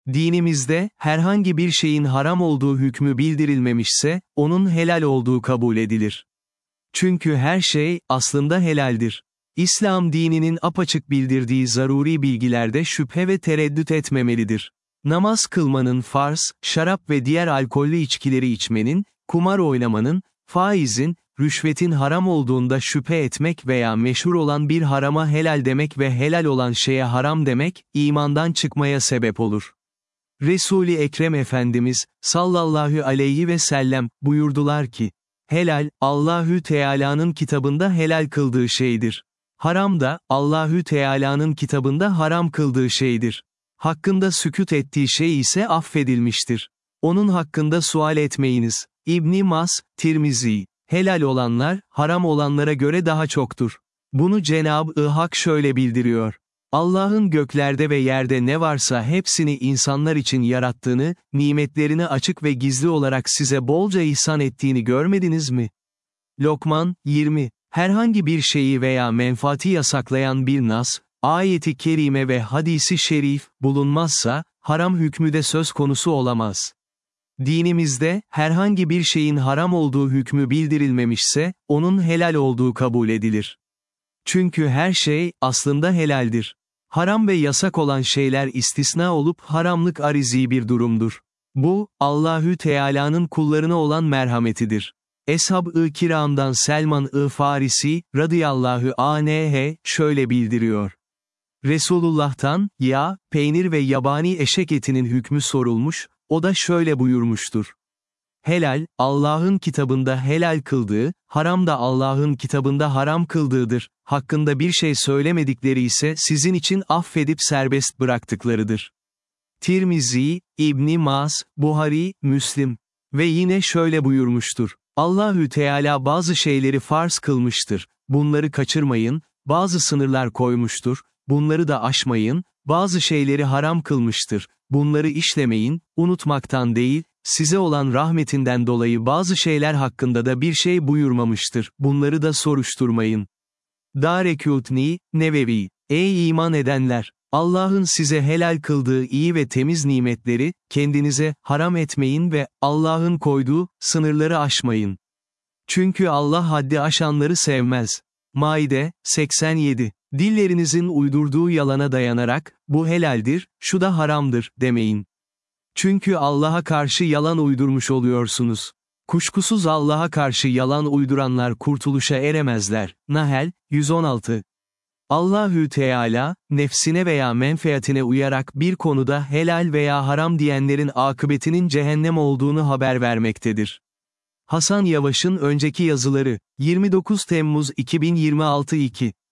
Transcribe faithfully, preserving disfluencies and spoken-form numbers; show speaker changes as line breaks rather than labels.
Dinimizde, herhangi bir şeyin haram olduğu hükmü bildirilmemişse, onun helal olduğu kabul edilir. Çünkü her şey, aslında helaldir. İslam dininin apaçık bildirdiği zaruri bilgilerde şüphe ve tereddüt etmemelidir. Namaz kılmanın farz, şarap ve diğer alkollü içkileri içmenin, kumar oynamanın, faizin, rüşvetin haram olduğunda şüphe etmek veya meşhur olan bir harama helal demek ve helal olan şeye haram demek, imandan çıkmaya sebep olur. Resul-i Ekrem Efendimiz, sallallahu aleyhi ve sellem, buyurdular ki, helal, Allahü Teala'nın kitabında helal kıldığı şeydir. Haram da, Allahü Teala'nın kitabında haram kıldığı şeydir. Hakkında sükût ettiği şey ise affedilmiştir. Onun hakkında sual etmeyiniz. İbn Mas, Tirmizi. Helal olanlar, haram olanlara göre daha çoktur. Bunu Cenab-ı Hak şöyle bildiriyor. Allah'ın göklerde ve yerde ne varsa hepsini insanlar için yarattığını, nimetlerini açık ve gizli olarak size bolca ihsan ettiğini görmediniz mi? Lokman, yirmi. Herhangi bir şeyi veya menfaati yasaklayan bir nas, ayeti kerime ve hadisi şerif, bulunmazsa, haram hükmü de söz konusu olamaz. Dinimizde, herhangi bir şeyin haram olduğu hükmü bildirilmemişse, onun helal olduğu kabul edilir. Çünkü her şey, aslında helaldir. Haram ve yasak olan şeyler istisna olup haramlık arizi bir durumdur. Bu, Allahü Teala'nın kullarına olan merhametidir. Eshab-ı Kiram'dan Selman-ı Farisi, radıyallahu anh, şöyle bildiriyor. Resulullah'tan, yağ, peynir ve yabani eşek etinin hükmü sorulmuş, o da şöyle buyurmuştur. Helal, Allah'ın kitabında helal kıldığı, haram da Allah'ın kitabında haram kıldığıdır. Hakkında bir şey söylemedikleri ise sizin için affedip serbest bıraktıklarıdır. Tirmizi, İbn Mas, Buhari, Müslim. Ve yine şöyle buyurmuştur. Allahü Teala bazı şeyleri farz kılmıştır. Bunları kaçırmayın, bazı sınırlar koymuştur. Bunları da aşmayın, bazı şeyleri haram kılmıştır. Bunları işlemeyin, unutmaktan değil, size olan rahmetinden dolayı bazı şeyler hakkında da bir şey buyurmamıştır. Bunları da soruşturmayın. Darekûtni, Nevevi. Ey iman edenler! Allah'ın size helal kıldığı iyi ve temiz nimetleri, kendinize haram etmeyin ve Allah'ın koyduğu sınırları aşmayın. Çünkü Allah haddi aşanları sevmez. Maide, seksen yedi. Dillerinizin uydurduğu yalana dayanarak, bu helaldir, şu da haramdır, demeyin. Çünkü Allah'a karşı yalan uydurmuş oluyorsunuz. Kuşkusuz Allah'a karşı yalan uyduranlar kurtuluşa eremezler. Nahl, yüz on altı. Allahü Teala, nefsine veya menfaatine uyarak bir konuda helal veya haram diyenlerin akıbetinin cehennem olduğunu haber vermektedir. Hasan Yavaş'ın önceki yazıları, yirmi dokuz Temmuz iki bin yirmi altı iki.